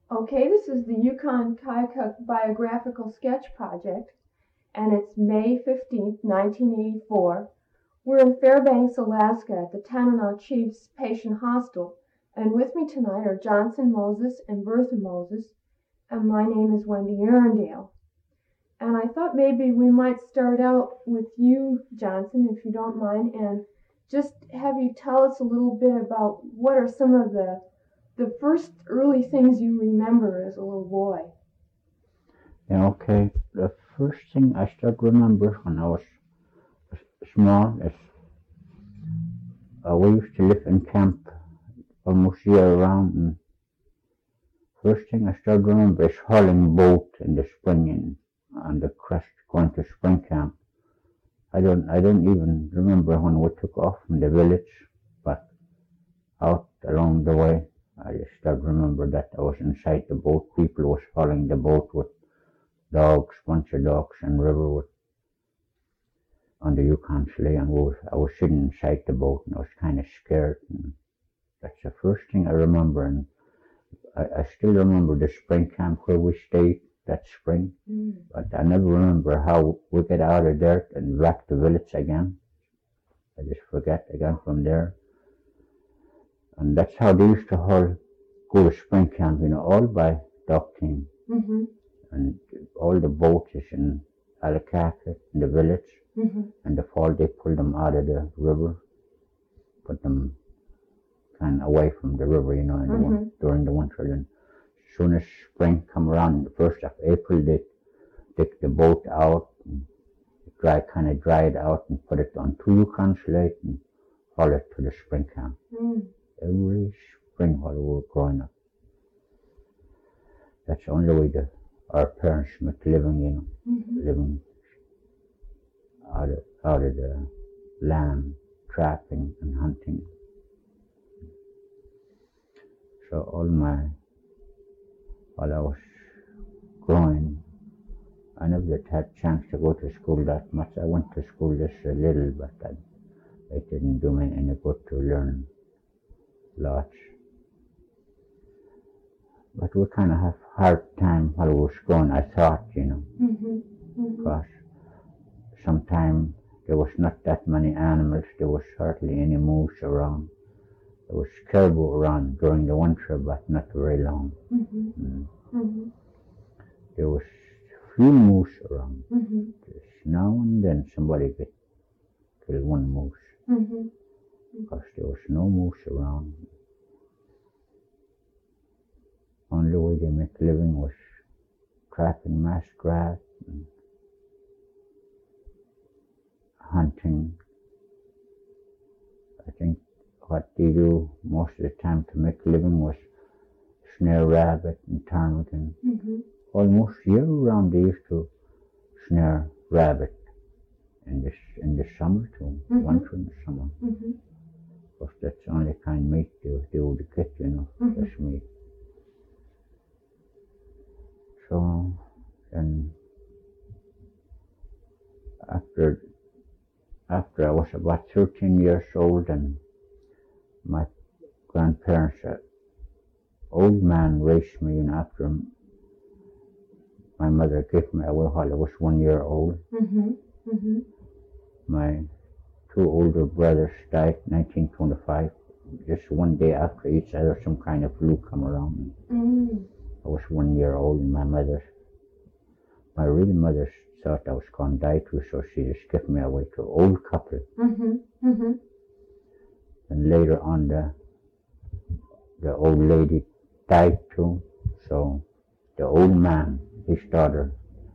Okay, this is the Yukon Kayuk Biographical Sketch Project, and it's May 15th, 1984. We're in Fairbanks, Alaska at the Tanana Chiefs Patient Hostel, and with me tonight are Johnson Moses and Bertha Moses, and my name is Wendy Arundale. And I thought maybe we might start out with you, Johnson, if you don't mind, and just have you tell us a little bit about what are some of the first early things you remember as a little boy. Yeah, okay. The first thing I start remember when I was small is we used to live in camp almost year round, and first thing I start remember is hauling boat in the spring on the crest going to spring camp. I don't even remember when we took off from the village, but out along the way I just start remember that I was inside the boat. People was hauling the boat with dogs, bunch of dogs, and river with on the Yukon sleigh, and I was sitting inside the boat, and I was kind of scared. And that's the first thing I remember, and I still remember the spring camp where we stayed that spring, but I never remember how we get out of there and back to the village again. I just forget again from there. And that's how they used to go to spring camp, all by dog team. Mm-hmm. And all the boats is in Alakaka, in the village. Mm-hmm. In the fall, they pull them out of the river, put them kind of away from the river, during the winter. Then, as soon as spring come around, the 1st of April, they take the boat out, and kind of dry it out, and put it on 2 Yukon slate and haul it to the spring camp. Every spring while we were growing up. That's the only way our parents make living, living out of the land, trapping and hunting. So while I was growing, I never had a chance to go to school that much. I went to school just a little, but it didn't do me any good to learn lots. But we kind of have a hard time while we was growing, I thought, because sometimes there was not that many animals. There was hardly any moose around. There was caribou around during the winter, but not very long. There was few moose around. Just now and then somebody get killed one moose, because there was no moose around. Only way they make a living was trapping muskrat and hunting. I think what they do most of the time to make a living was snare rabbit and ptarmigan. Almost year round they used to snare rabbit in the summer too, winter and summer. Because that's the only kind of meat they would get, fresh meat. So, and after I was about 13 years old, and my grandparents, old man raised me, after my mother gave me away while I was 1 year old. My 2 older brothers died in 1925, just one day after each other. Some kind of flu come around. I was 1 year old, and my real mother thought I was going to die too, so she just gave me away to an old couple. And later on, the old lady died too, so the old man, his daughter,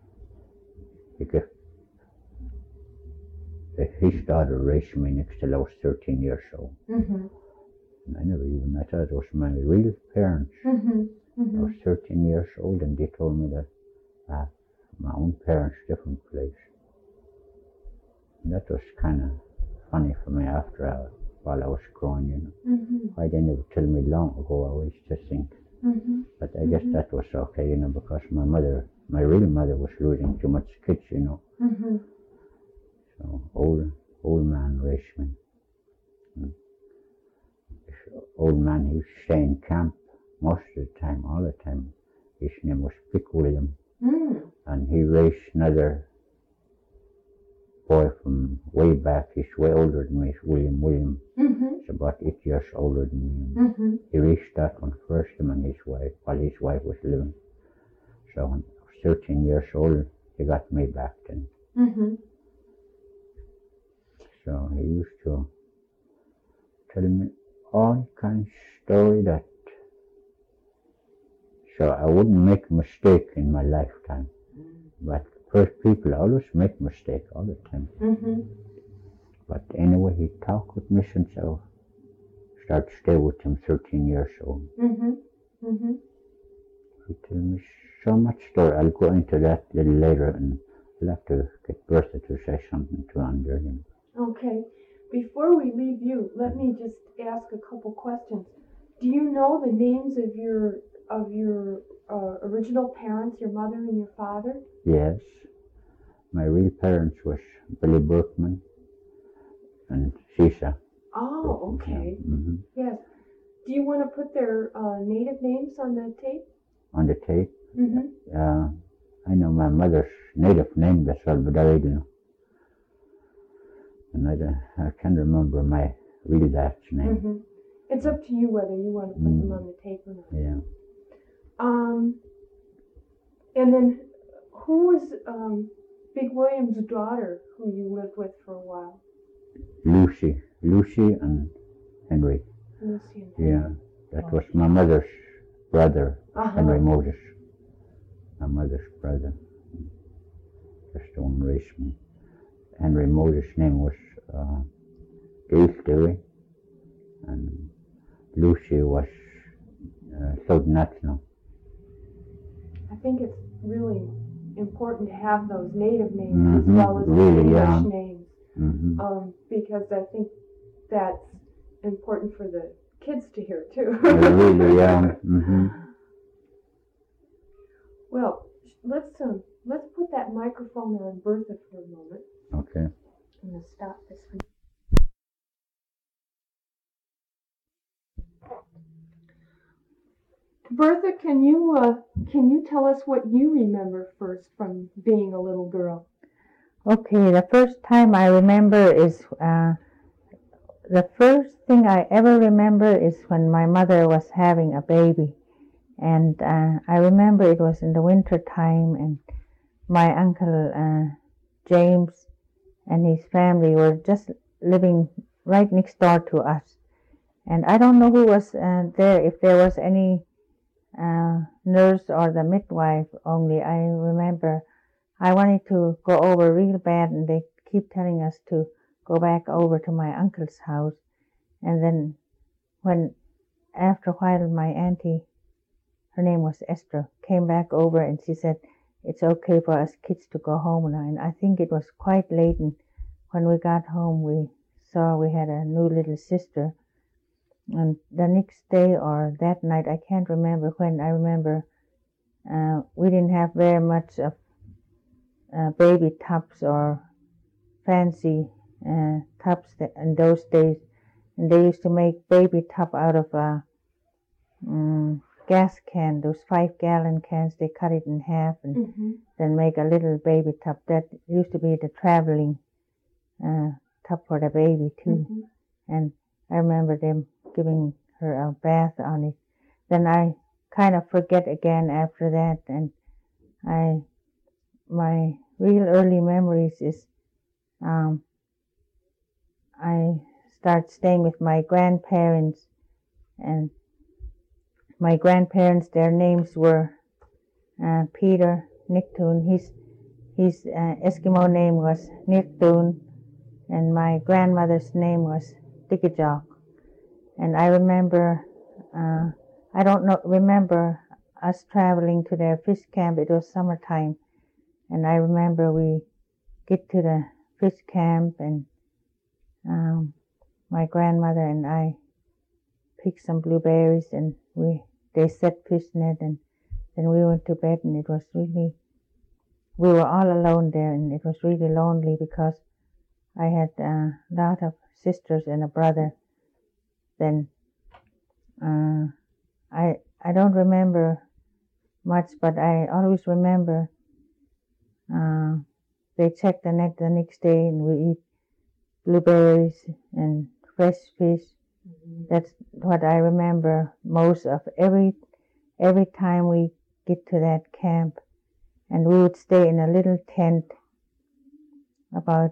his daughter raised me next till I was 13 years old. And I thought it was my real parents. I was 13 years old, and they told me that my own parents, different place. And that was kind of funny for me while I was growing, Why they never tell me long ago, I used to think. But I guess that was okay, because my real mother was losing too much kids, So old man raised me. This old man, he used to stay in camp most of the time, all the time. His name was Pick William, Mm. and he raised another boy from way back. He's way older than me. He's William. Mm-hmm. He's about 8 years older than me. Mm-hmm. He raised that one first, him and his wife, while his wife was living. So when I was 13 years old, he got me back then. Mm-hmm. So he used to tell me all kinds of story that, so I wouldn't make a mistake in my lifetime. But first people always make mistake all the time. Mm-hmm. But anyway, he talked with me since I started to stay with him 13 years old. Mm-hmm. Mm-hmm. He told me so much story. I'll go into that a little later, and I'll have to get Bertha to say something to under him. Okay. Before we leave you, let me just ask a couple questions. Do you know the names of your original parents, your mother and your father? Yes, my real parents was Billy Berkman and Cisa. Oh, okay. Mm-hmm. Yes. Do you want to put their native names on the tape? On the tape? Mm-hmm. I know my mother's native name, that's all, but I don't know. And I can't remember my real dad's name. Mm-hmm. It's up to you whether you want to put them on the tape or not. Yeah. And then who was Big William's daughter who you lived with for a while? Lucy and Henry. Lucy and Henry. Yeah, that was my mother's brother, Henry Moses. My mother's brother. Just don't raise me. Henry Moses' name was Gail Dewey, and Lucy was South National. I think it's really important to have those native names as well as really, the English yeah. names, Mm-hmm. because I think that's important for the kids to hear too. Really, yeah. Mm-hmm. Well, let's put that microphone on Bertha for a moment. Okay. I'm gonna stop this one. Bertha, can you tell us what you remember first from being a little girl? Okay, the first time I remember is the first thing I ever remember is when my mother was having a baby, and I remember it was in the winter time, and my uncle James and his family were just living right next door to us, and I don't know who was there, if there was any nurse or the midwife. Only I remember I wanted to go over real bad, and they keep telling us to go back over to my uncle's house. And then after a while, my auntie, her name was Esther, came back over, and she said, it's okay for us kids to go home now. And I think it was quite late, and when we got home, we saw we had a new little sister. And the next day or that night, I can't remember when, I remember we didn't have very much of baby tubs or fancy tubs in those days. And they used to make baby tub out of a gas can, those 5-gallon cans. They cut it in half and then make a little baby tub. That used to be the traveling tub for the baby too. And I remember them giving her a bath on it. Then I kind of forget again after that, and my real early memories is I started staying with my grandparents, and my grandparents, their names were Peter Nicktoon. His Eskimo name was Nicktoon, and my grandmother's name was Dickajok. And I remember, I don't remember us traveling to their fish camp. It was summertime, and I remember we get to the fish camp, and my grandmother and I picked some blueberries, and they set fish net, and then we went to bed, and it was really, we were all alone there, and it was really lonely because I had a lot of sisters and a brother. Then I don't remember much, but I always remember they check the net the next day and we eat blueberries and fresh fish. That's what I remember most of every time we get to that camp. And we would stay in a little tent about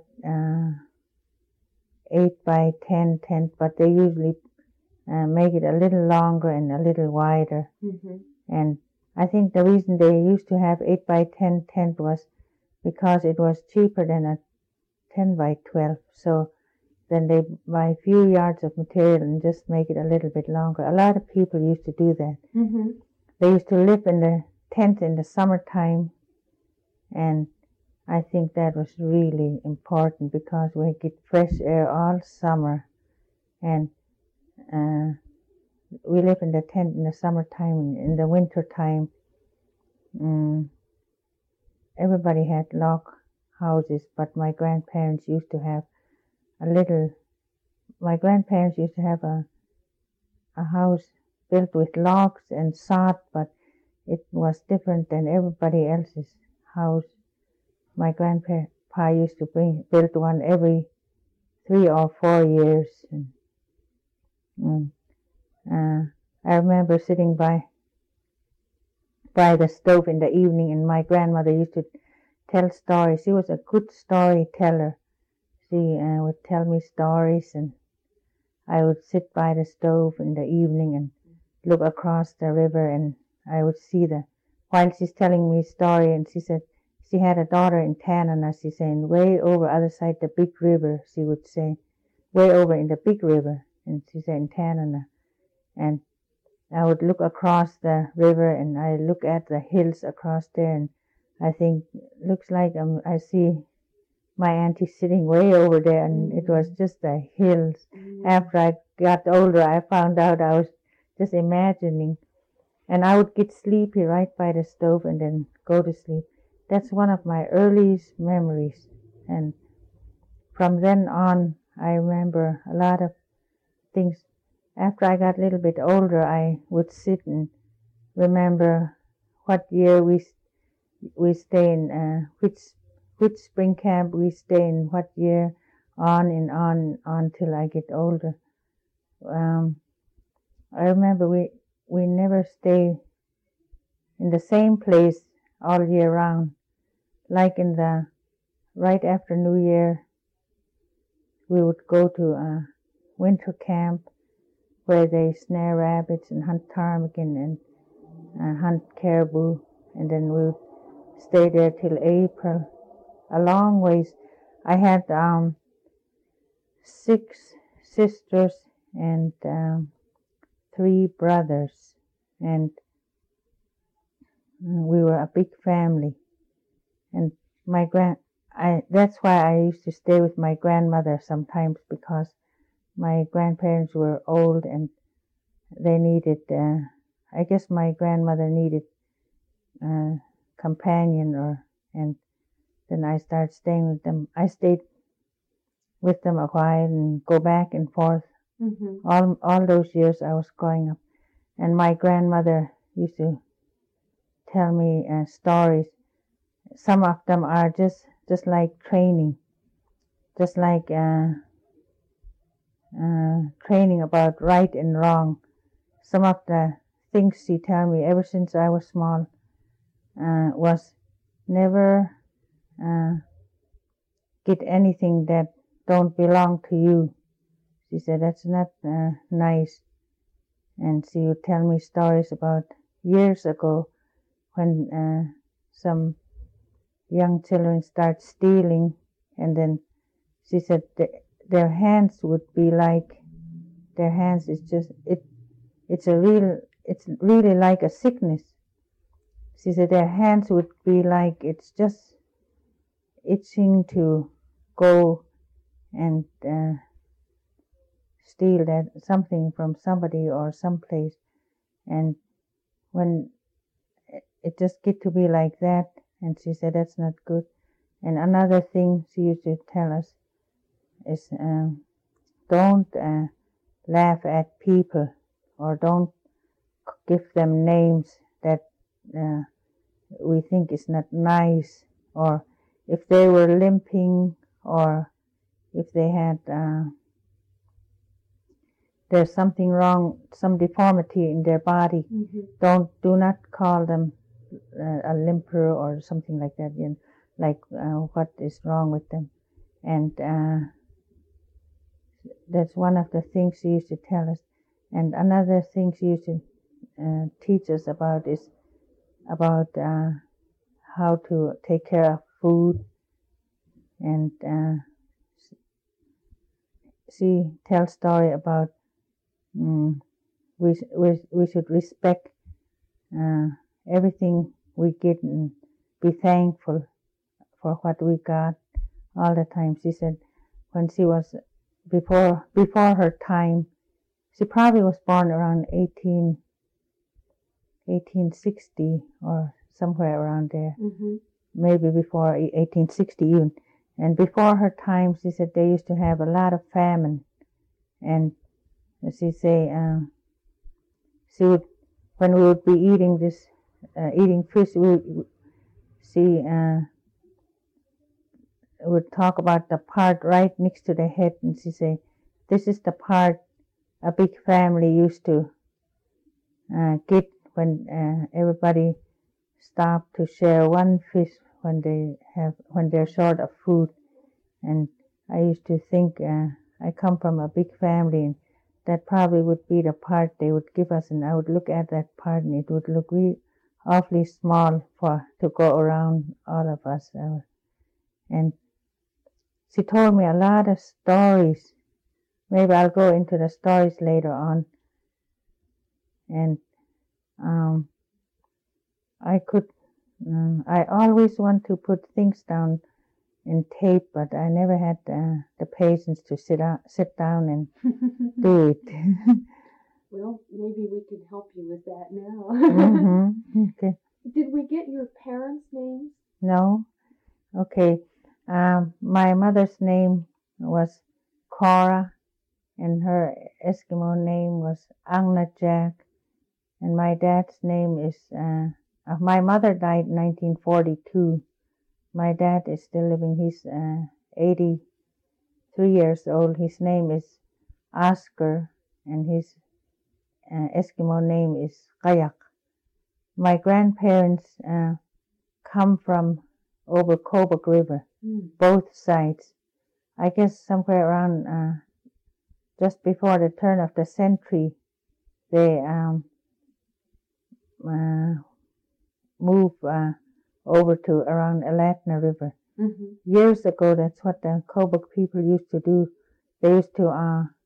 8 by 10 tent, but they usually make it a little longer and a little wider. And I think the reason they used to have 8 by 10 tent was because it was cheaper than a 10 by 12. So then they buy a few yards of material and just make it a little bit longer. A lot of people used to do that. They used to live in the tent in the summertime, and I think that was really important because we get fresh air all summer, and we live in the tent in the summertime. And in the winter time, everybody had log houses, but my grandparents used to have a house built with logs and sod, but it was different than everybody else's house. My grandpa used to build one every 3 or 4 years. I remember sitting by the stove in the evening, and my grandmother used to tell stories. She was a good storyteller. She would tell me stories, and I would sit by the stove in the evening and look across the river, and I would see while she's telling me a story, and she said she had a daughter in Tanana, she said, way over other side the big river, she would say, way over in the big river, and she said in Tanana. And I would look across the river, and I look at the hills across there, and I think, looks like I see my auntie sitting way over there, and it was just the hills. After I got older, I found out I was just imagining, and I would get sleepy right by the stove and then go to sleep. That's one of my earliest memories, and from then on, I remember a lot of things. After I got a little bit older, I would sit and remember what year we stay in, which spring camp we stay in, what year, on and on till I get older. I remember we never stay in the same place all year round. Like right after New Year, we would go to a winter camp where they snare rabbits and hunt ptarmigan and hunt caribou, and then we would stay there till April, a long ways. I had 6 sisters and 3 brothers, and we were a big family. And that's why I used to stay with my grandmother sometimes, because my grandparents were old and they needed, I guess my grandmother needed a companion, and then I started staying with them. I stayed with them a while and go back and forth. All those years I was growing up. And my grandmother used to tell me stories. Some of them are just like training, just like training about right and wrong. Some of the things she tell me ever since I was small was never get anything that don't belong to you. She said that's not nice. And she would tell me stories about years ago when some young children start stealing, and then she said their hands would be like, their hands is just, it's really like a sickness. She said their hands would be like, it's just itching to go and steal something from somebody or someplace. And when it just get to be like that, and she said that's not good. And another thing she used to tell us is don't laugh at people, or don't give them names that we think is not nice, or if they were limping, or if they had there's something wrong, some deformity in their body. Do not call them a limper or something like that. Like what is wrong with them, and that's one of the things she used to tell us. And another thing she used to teach us about is about how to take care of food, and she tells story about we should respect everything we get and be thankful for what we got all the time. She said when she was before her time, she probably was born around 1860 or somewhere around there, maybe before 1860 even. And before her time, she said they used to have a lot of famine, and she say she would, when we would be eating fish, she would talk about the part right next to the head, and she say, this is the part a big family used to get when everybody stopped to share one fish when they're short of food. And I used to think I come from a big family, and that probably would be the part they would give us, and I would look at that part, and it would look awfully small to go around all of us. And she told me a lot of stories. Maybe I'll go into the stories later on. And I always want to put things down in tape, but I never had the patience to sit down and do it. Well, maybe we can help you with that now. Okay. Did we get your parents' names? No? Okay. My mother's name was Cora, and her Eskimo name was Agna Jack, and my dad's name is, my mother died in 1942. My dad is still living. He's 83 years old. His name is Oscar, and his Eskimo name is Kayak. My grandparents come from over Kobuk River, both sides. I guess somewhere around just before the turn of the century, they moved over to around Alatna River. Years ago, that's what the Kobuk people used to do. They used to,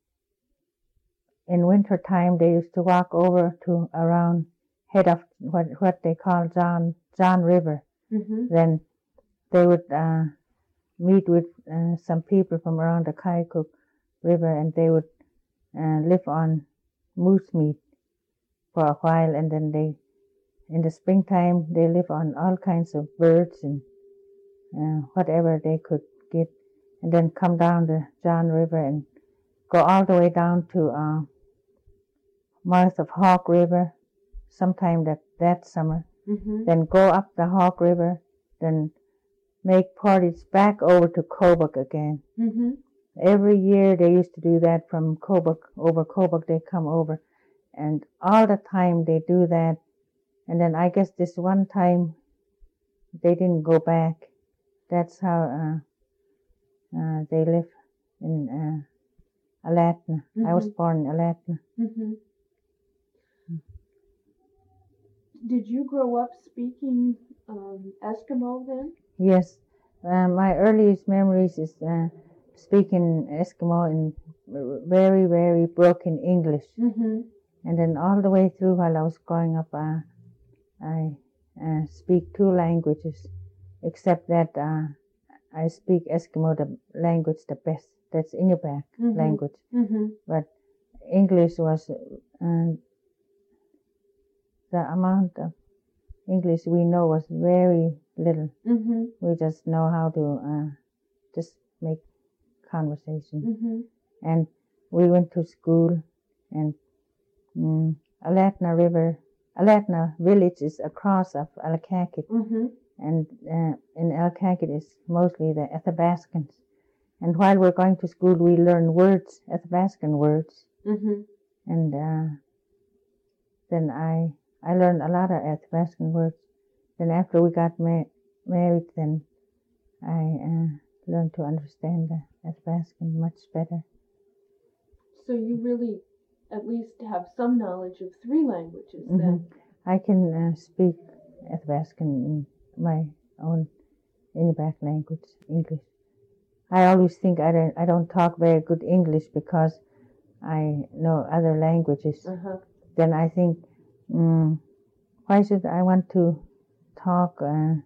in winter time, they used to walk over to around head of what they call John River. Then they would meet with some people from around the Kaikuk River, and they would live on moose meat for a while, and then in the springtime, they live on all kinds of birds and whatever they could get, and then come down the John River and go all the way down to mouth of Hawk River sometime that summer. Then go up the Hawk River, then make portage back over to Kobuk again. Every year they used to do that from Kobuk. Over Kobuk they come over, and all the time they do that. And then I guess this one time they didn't go back. That's how they live in Alatna. I was born in Alatna. Did you grow up speaking Eskimo then? Yes. My earliest memories is speaking Eskimo in very, very broken English. And then all the way through while I was growing up, I speak two languages, except that I speak Eskimo, the language the best. That's Inupiaq language. But English was, the amount of English we know was very little. We just know how to just make conversation. And we went to school, and Alatna River, Alatna village is across of Alakakit, Mm-hmm. and in Alakakit is mostly the Athabascans. And while we're going to school, we learn words, Athabascan words, Mm-hmm. and then I learned a lot of Athabascan words. Then after we got married, then I learned to understand the Athabascan much better. So you really at least have some knowledge of 3 languages then. I can speak Athabascan in my own Inupiaq language, English. I always think I don't talk very good English because I know other languages. Uh-huh. Then I think, why should I want to talk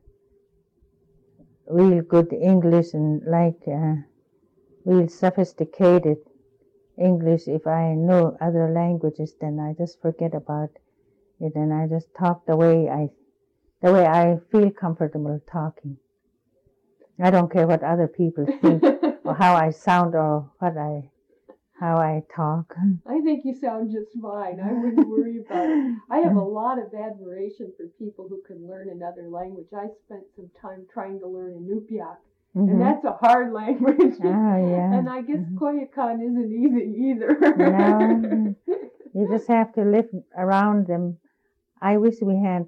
real good English and like real sophisticated English if I know other languages? Then I just forget about it and I just talk the way I feel comfortable talking. I don't care what other people think or how I sound or how I talk. I think you sound just fine. I wouldn't worry about it. I have a lot of admiration for people who can learn another language. I spent some time trying to learn Inupiaq, and that's a hard language. Oh, yeah. And I guess Koyukon isn't easy either. No, you just have to live around them. I wish we had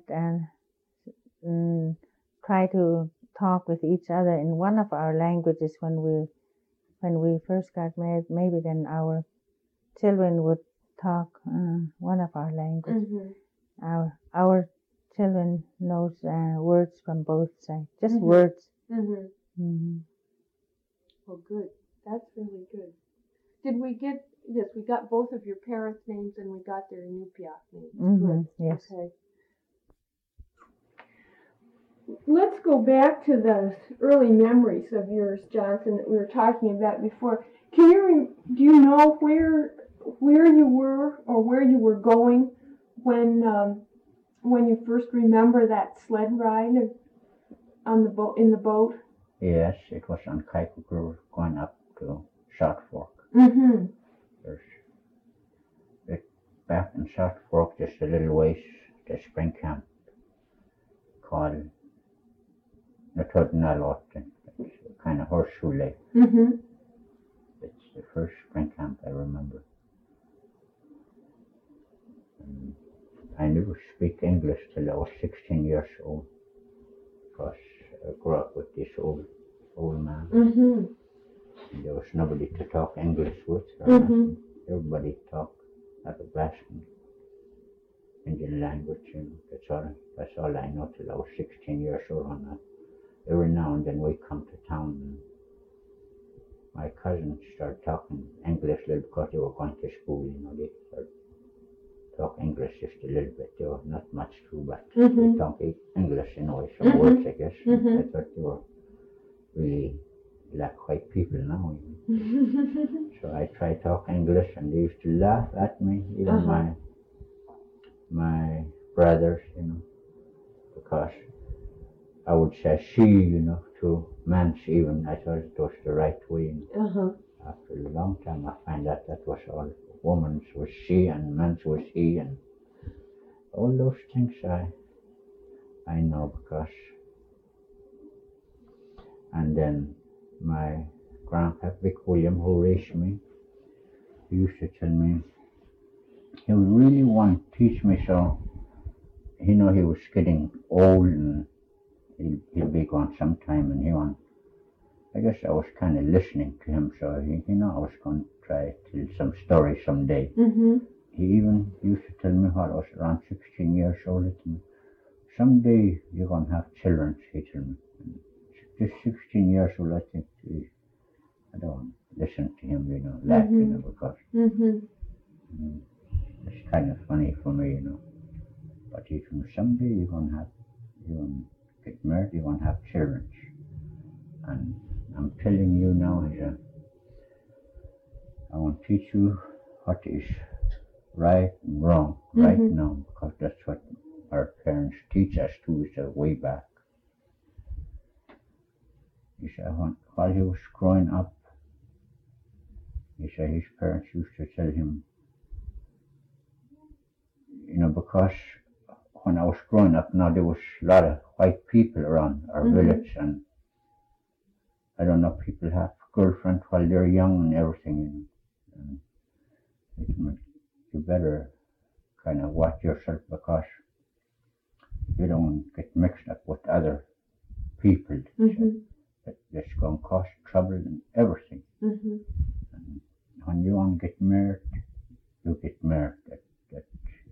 tried to talk with each other in one of our languages when we first got married. Maybe then our children would talk one of our languages. Mm-hmm. Our children knows words from both sides, just Mm-hmm. words. Mm-hmm. Mm-hmm. Well, good. That's really good. Did we get? Yes, we got both of your parents' names and we got their Inupiaq names. Good. Yes. Okay. Let's go back to the early memories of yours, Johnson, that we were talking about before. Do you know where you were or where you were going when you first remember that sled ride on the boat in the boat? Yes, it was on Kaikouk River going up to South Fork. Mm-hmm. Back in South Fork, just a little ways, the spring camp called Natodnalot. It's kind of horseshoe lake. Mm-hmm. It's the first spring camp I remember. I never speak English till I was 16 years old because I grew up with this old man. Mm-hmm. And there was nobody to talk English with. Mm-hmm. Everybody talked Athabascan, Indian language, and that's all I know till I was 16 years old. And every now and then we come to town and my cousins started talking English a little because they were going to school, they started talk English just a little bit. They were not much too, but they talk English, some words, I guess. Mm-hmm. I thought they were really like white people now. So I tried to talk English and they used to laugh at me, even my brothers, because I would say she, to men's even. I thought it was the right way. After a long time I find out that was all. Woman's was she and men's was he, and all those things I know because. And then my grandpa Vic William, who raised me, he used to tell me he would really want to teach me, so he was getting old and he'll be gone sometime, and I guess I was kind of listening to him, so I was going to try to tell some story someday. Mm-hmm. He even used to tell me while I was around 16 years old, someday you're going to have children, he told me. And just 16 years old, I think, I don't listen to him, laughing, because it's kind of funny for me, But he told me, someday you're going to get married, you're going to have children. And I'm telling you now, I want to teach you what is right and wrong right now, because that's what our parents teach us to, way back. He said, while he was growing up, he said his parents used to tell him, because when I was growing up, now there was a lot of white people around our village, and I don't know, people have girlfriends while they're young and everything, and you better kind of watch yourself because you don't get mixed up with other people. That's going to cause trouble and everything. And when you want to get married, you get married. That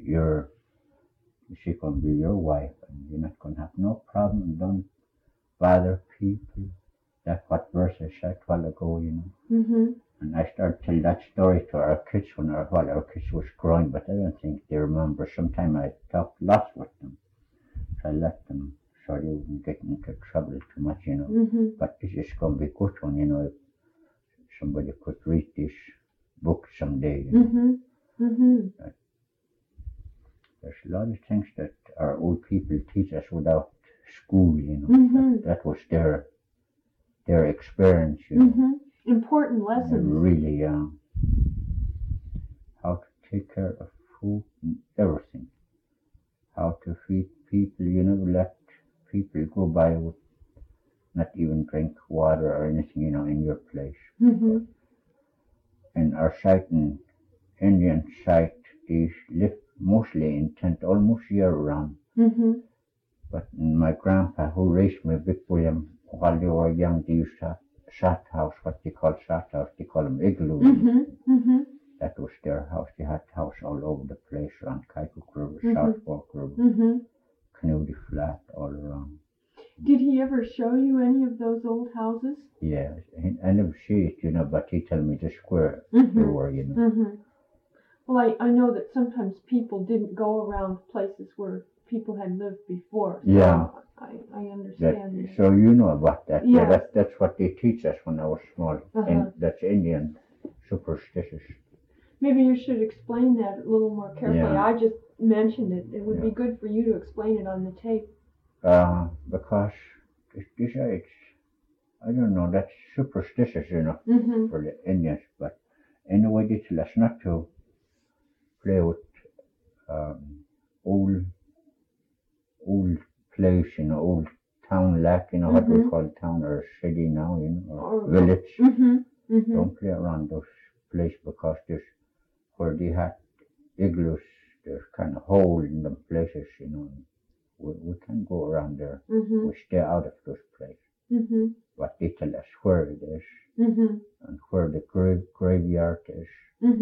she's going to be your wife, and you're not going to have no problem. Don't bother people. That's what verse I said a while ago, And I started telling that story to our kids while our kids was growing, but I don't think they remember. Sometimes I talked lots with them. So I let them so they wouldn't get into trouble too much, But this is going to be good one, if somebody could read this book someday. There's a lot of things that our old people teach us without school, that was their experience, Important lessons. Really, how to take care of food and everything. How to feed people, let people go by with not even drink water or anything, in your place. In our site, in Indian site, they live mostly in tent almost year round. But my grandpa, who raised me, Big William, while they were young, they used to have shot house, what they call shot house. They call them igloo. That was their house. They had house all over the place around Kaikouk River, South Fork River, Canody Flat, all around. Did he ever show you any of those old houses? Yeah, I never see it, but he told me the square they were, Well, I know that sometimes people didn't go around places where people had lived before. So yeah. I understand that. So you know about that. Yeah. That's what they teach us when I was small. And that's Indian superstitious. Maybe you should explain that a little more carefully. Yeah. I just mentioned it. It would be good for you to explain it on the tape. Because it's I don't know, that's superstitious, for the Indians. But anyway, they tell us not to play with old place, old town like, what we call town or city now, or village. Don't play around those places because there's where they had igloos, there's kind of hole in them places, We can't go around there. We stay out of those places. But they tell us where it is and where the graveyard is.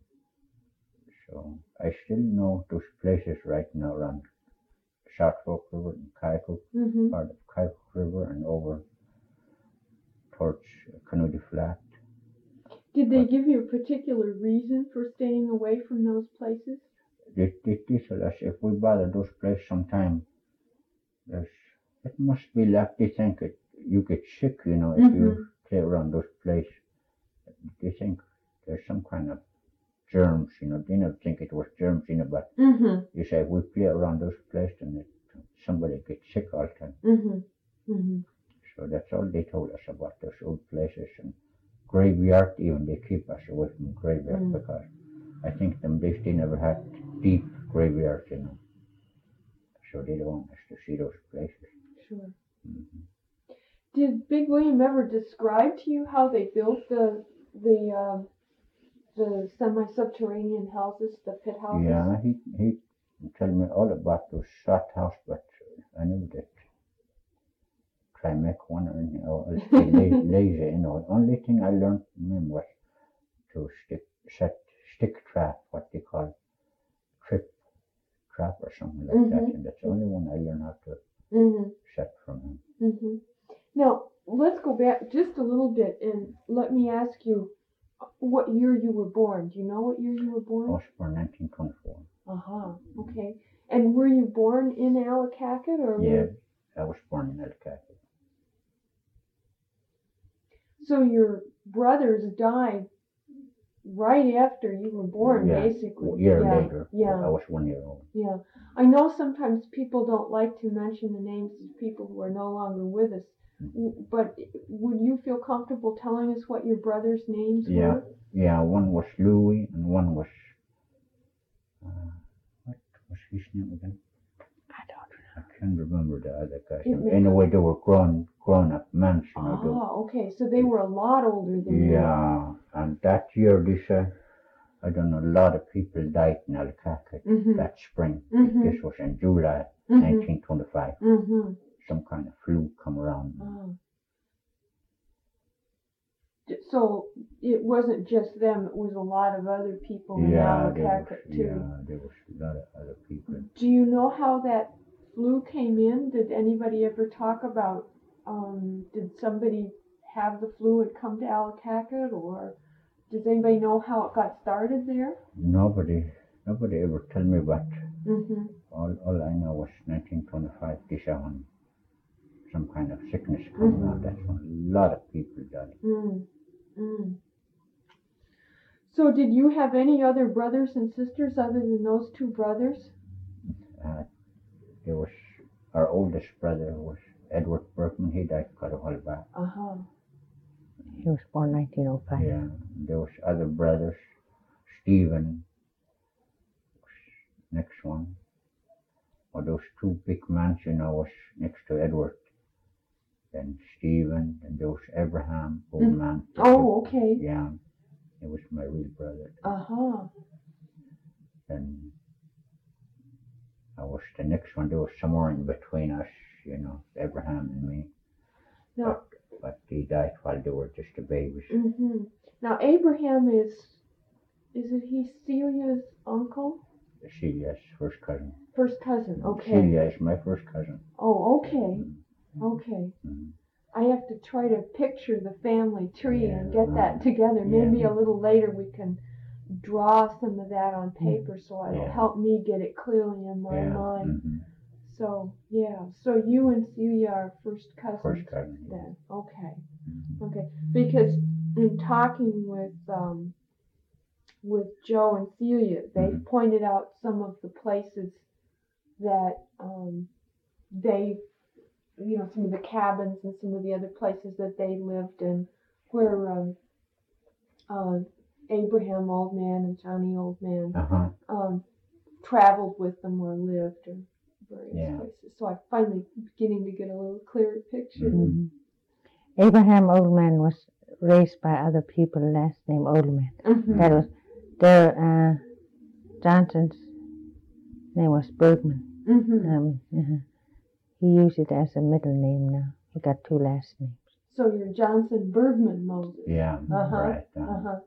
So I still know those places right now around South Fork River and Kaikouk, part of Kaikouk River, and over towards Canody Flat. Did they give you a particular reason for staying away from those places? They tell us if we bother those places sometime, it must be like they think you get sick, if you stay around those places. They think there's some kind of germs, they never think it was germs, but you say if we play around those places, then somebody gets sick all the time. So that's all they told us about those old places. And graveyard, even they keep us away from graveyard because I think them days they never had deep graveyards, so they don't want us to see those places. Sure. Did Big William ever describe to you how they built the semi-subterranean houses, the pit houses? Yeah, he told me all about those shot house, but I never did try make one or anything. Or lazy, Only thing I learned from him was to set stick trap, what they call trip trap or something like that, and that's the only one I learned how to set from him. Now, let's go back just a little bit and let me ask you what year you were born. Do you know what year you were born? I was born 1924. Okay. And were you born in Allakaket or? Yeah, I was born in Allakaket. So your brothers died right after you were born, basically. A year later. Yeah. I was 1 year old. Yeah. I know sometimes people don't like to mention the names of people who are no longer with us, but would you feel comfortable telling us what your brothers' names were? Yeah, one was Louis and one was, what was his name again? can't remember the other guys. It may- Anyway, they were grown up men, you know. Oh, okay. So they were a lot older than you. Yeah, and that year, they said, I don't know, a lot of people died in Alcaca Mhm. that spring. Mhm. This was in July Mhm. 1925. Mhm. Some kind of flu come around. Oh. So it wasn't just them; it was a lot of other people in Alcaca too. There was a lot of other people. Do you know how that flu came in? Did anybody ever talk about? Did somebody have the flu and come to Alcaca, or does anybody know how it got started there? Nobody ever tell me about. Mm-hmm. All I know was 1925. This when some kind of sickness come Mhm. around. That's when a lot of people died. Mm. Mm. So did you have any other brothers and sisters other than those two brothers? There was our oldest brother was Edward Berkman. He died quite a while back. Uh-huh. He was born 1905. Yeah, there was other brothers. Stephen, next one. Or those two big mansions, was next to Edward. Then Stephen, and there was Abraham, old man. Oh, okay. Yeah, he was my real brother. Uh-huh. Then I was the next one. There was somewhere in between us, Abraham and me. Now, But he died while they were just a babies. mm-hmm. Now Abraham is it he Celia's uncle? Celia's first cousin. First cousin, okay. Celia is my first cousin. Oh, okay. Mm-hmm. Okay. Mm-hmm. I have to try to picture the family tree and Yeah, get that together. Maybe yeah. a little later we can draw some of that on paper so it'll Yeah. help me get it clearly in my mind. Mm-hmm. So, yeah. So you and Celia are first cousins. First cousin. Yeah. Then. Okay. Mm-hmm. Okay. Because in talking with Joe and Celia, they Mhm. pointed out some of the places that they, some of the cabins and some of the other places that they lived in, where Abraham Old Man and Johnny Old Man Uh-huh. traveled with them or lived or various Yeah. places. So I'm finally beginning to get a little clearer picture. Mhm. Mhm. Abraham Oldman was raised by other people, last name Oldman. Mhm. That was their Johnson's name was Bergman. Mhm. He used it as a middle name now. He got two last names. So you're Johnson Bergman Moses. Yeah. Uh-huh. Right. Uh-huh.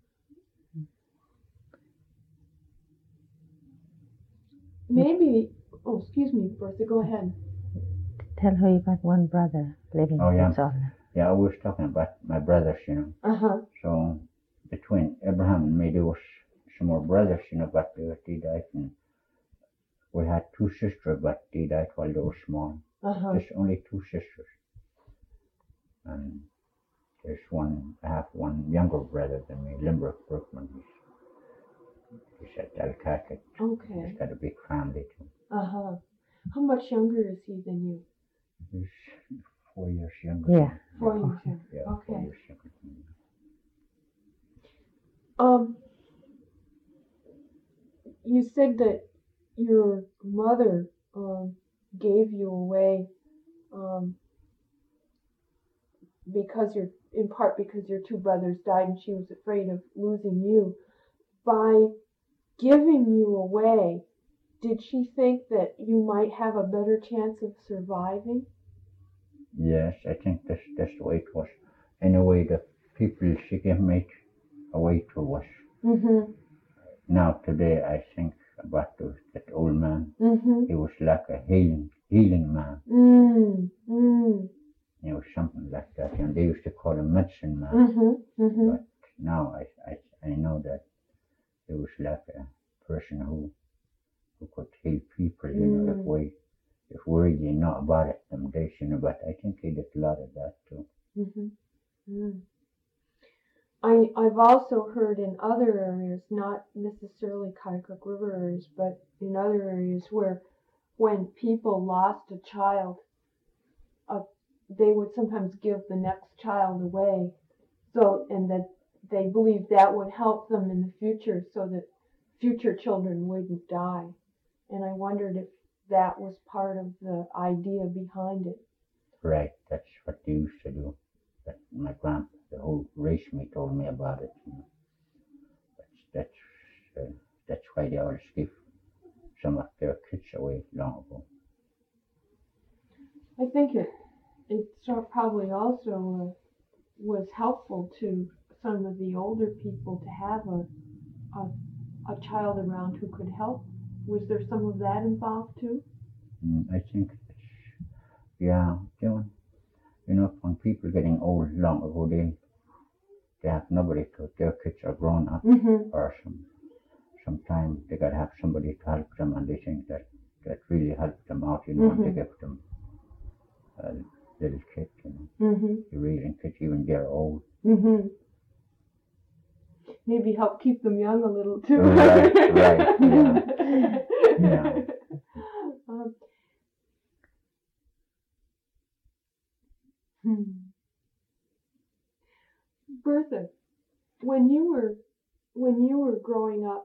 Maybe, excuse me, Bertha, go ahead. Tell her you got one brother living Oh, yeah. in Solna. Yeah, I was talking about my brothers. Uh-huh. So between Abraham and me, there was some more brothers, but they died. And we had two sisters, but they died while they were small. Uh-huh. There's only two sisters. And there's I have one younger brother than me, Limerick Brookman. He's at Alcaca. Okay. He's got a big family too. Uh-huh. How much younger is he than you? He's 4 years younger. Yeah. 4 years younger. Yeah, Okay. 4 years younger than me. You said that your mother gave you away in part because your two brothers died and she was afraid of losing you. By giving you away, did she think that you might have a better chance of surviving? Yes, I think that's the way it was. Anyway, the people she gave me away to was. Mm-hmm. Now today I think about that old man. Mm-hmm. He was like a healing man. Mm-hmm. It was something like that. And they used to call him medicine man. Mm-hmm. Mm-hmm. But now I know that he was like a person who could heal people, if we really know about it them days, but I think he did a lot of that too. Mm-hmm. Mm. I've also heard in other areas, not necessarily Kayuk River areas, but in other areas where when people lost a child, they would sometimes give the next child away, and that they believed that would help them in the future so that future children wouldn't die. And I wondered if that was part of the idea behind it. Right, that's what they used to do. That my grandpa, the whole race me told me about it. That's that's why they always give some of their kids away long ago. I think it probably also was helpful to some of the older people to have a child around who could help. Was there some of that involved too? I think yeah, when people getting old long ago, they have nobody to. Their kids are grown up, or sometimes they gotta have somebody to help them, and they think that really helps them out. And they give them a little kid. The reason kids even they're old. Maybe help keep them young a little too. Right, yeah. Bertha, when you were growing up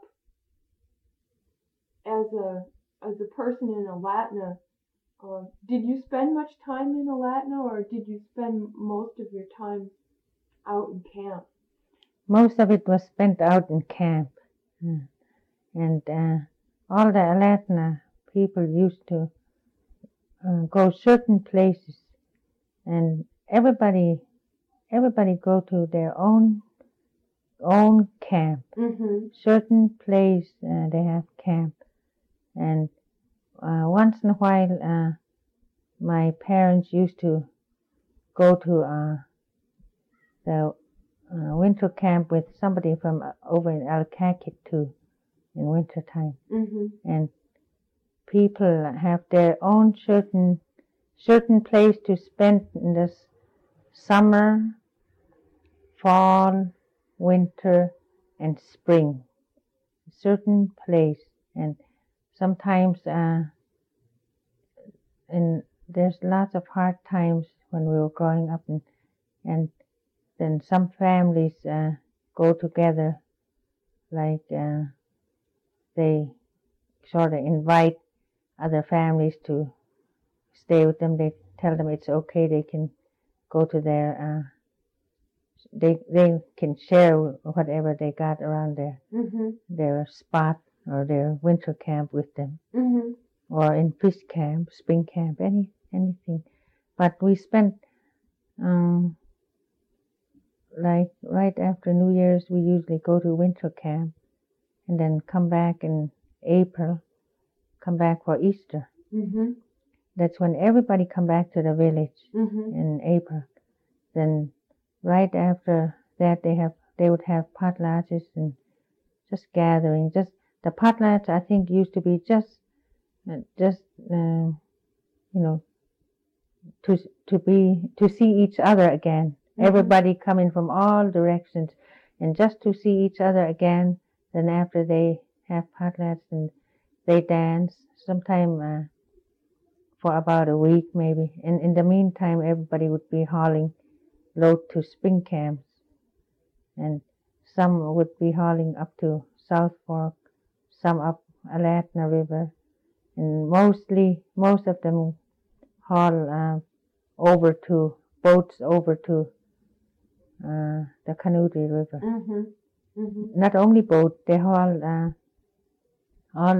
as a person in Alatna, did you spend much time in Alatna, or did you spend most of your time out in camp? Most of it was spent out in camp, and all the Alatna people used to go certain places, and everybody go to their own camp. Certain place they have camp, and once in a while my parents used to go to the winter camp with somebody from over in Alcakit too in winter time. And people have their own certain place to spend in the summer, fall, winter, and spring. Certain place, and sometimes there's lots of hard times when we were growing up, and then some families go together, like they sort of invite other families to stay with them. They tell them it's okay, they can go to their they can share whatever they got around their spot or their winter camp with them, or in fish camp, spring camp, anything. But we spent like right after New Year's, we usually go to winter camp, and then come back in April, come back for Easter. That's when everybody come back to the village in April. Then right after that, they would have potlatches and just gathering. Just the potlatch, I think, used to be just to see each other again. Everybody coming from all directions, and just to see each other again. Then after they have potlatch, and they dance sometime for about a week maybe. And in the meantime, everybody would be hauling load to spring camps, and some would be hauling up to South Fork, some up Alatna River, and most of them haul boats over to the Canudi River. Not only boat, they haul all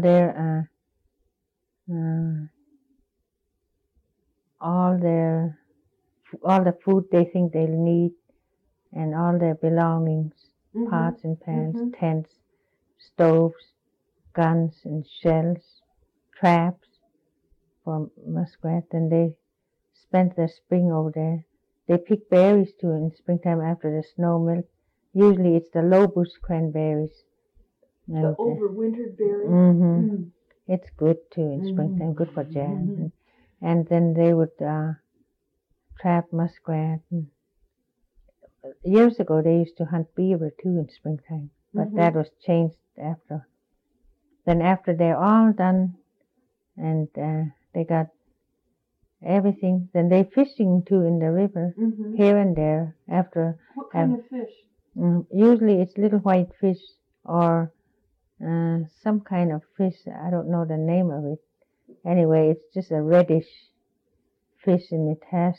the food they think they'll need, and all their belongings, pots and pans, tents, stoves, guns and shells, traps for muskrat. And they spent the spring over there. They pick berries too in springtime after the snow melts. Usually it's the lobus cranberries. The overwintered berries. It's good too in springtime, good for jam. And then they would trap muskrat. Years ago they used to hunt beaver too in springtime, but that was changed after. Then after they're all done and they got everything, then they fishing too in the river here and there. After what kind of fish? Usually it's little white fish or some kind of fish. I don't know the name of it, Anyway, it's just a reddish fish, and it has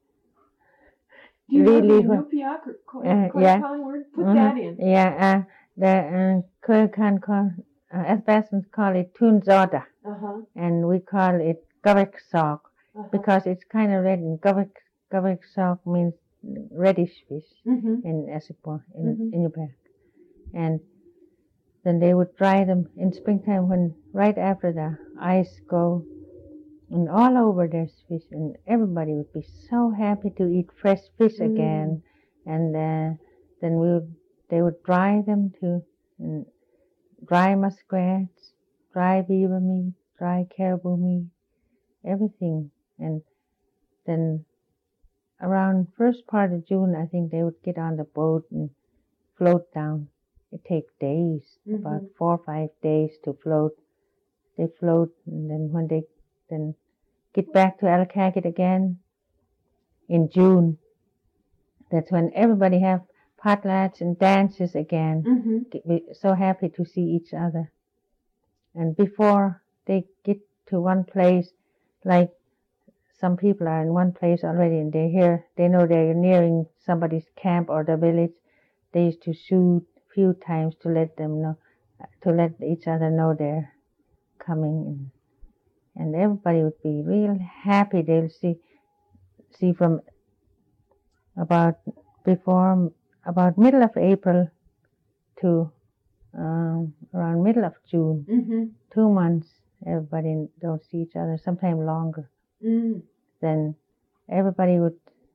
Do you really. know the Inupiaq or yeah. Koyukon word? Put that in. Yeah, the Koyukon Athabascans call it tunzoda, and we call it gavik sock because it's kind of red, and gavik sock means reddish fish in Assiniboine, in Inupiaq. And then they would dry them in springtime when right after the ice go, and all over there's fish, and everybody would be so happy to eat fresh fish again. And then they would dry them too, and dry muskrats, dry beaver meat, dry caribou meat, everything. And then around first part of June, I think they would get on the boat and float down. It takes days, about 4 or 5 days to float. They float, and then when they then get back to Alakakit again in June, that's when everybody have potlatch and dances again. Be so happy to see each other. And before they get to one place, like some people are in one place already, and they know they're nearing somebody's camp or the village, they used to shoot a few times to let them know, to let each other know they're coming, and everybody would be real happy. They'll see from about middle of April to around middle of June, 2 months, everybody don't see each other, sometimes longer. Then everybody would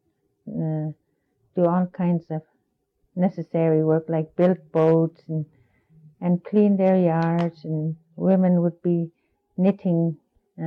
do all kinds of necessary work, like build boats and clean their yards, and women would be knitting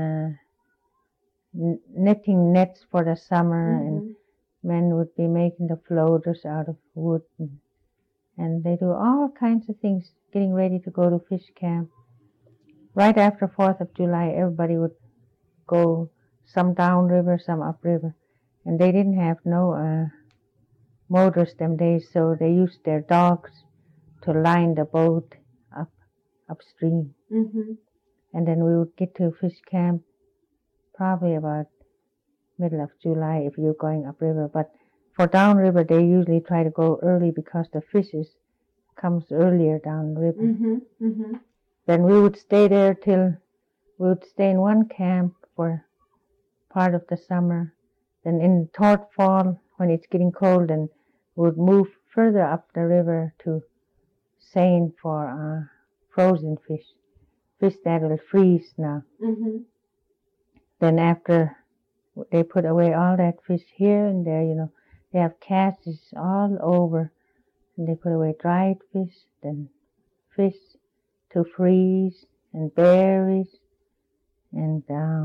nets for the summer, and men would be making the floaters out of wood, and they do all kinds of things, getting ready to go to fish camp. Right after 4th of July, everybody would go some downriver, some upriver, and they didn't have no motors them days, so they used their dogs to line the boat upstream. And then we would get to fish camp probably about middle of July if you're going upriver. But for downriver, they usually try to go early because the fishes comes earlier downriver. Then we would stay there we would stay in one camp for part of the summer. Then in toward fall, when it's getting cold, and we would move further up the river to seine for frozen fish that will freeze now. Then after they put away all that fish here and there, they have caches all over, and they put away dried fish, then fish to freeze, and berries, and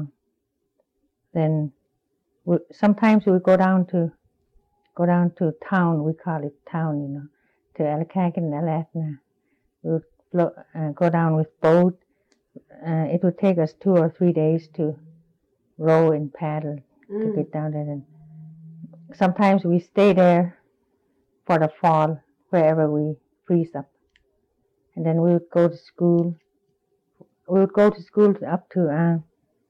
then sometimes we go down to town. We call it town, to Alakakit and Alatna. We would go down with boat. It would take us 2 or 3 days to row and paddle to get down there. And sometimes we stay there for the fall, wherever we freeze up. And then we would go to school. We would go to school up to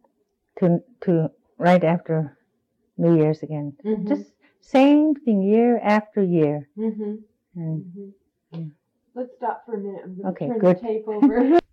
right after New Year's again. Just same thing year after year. Let's stop for a minute. I'm going to Okay, turn good. the tape over.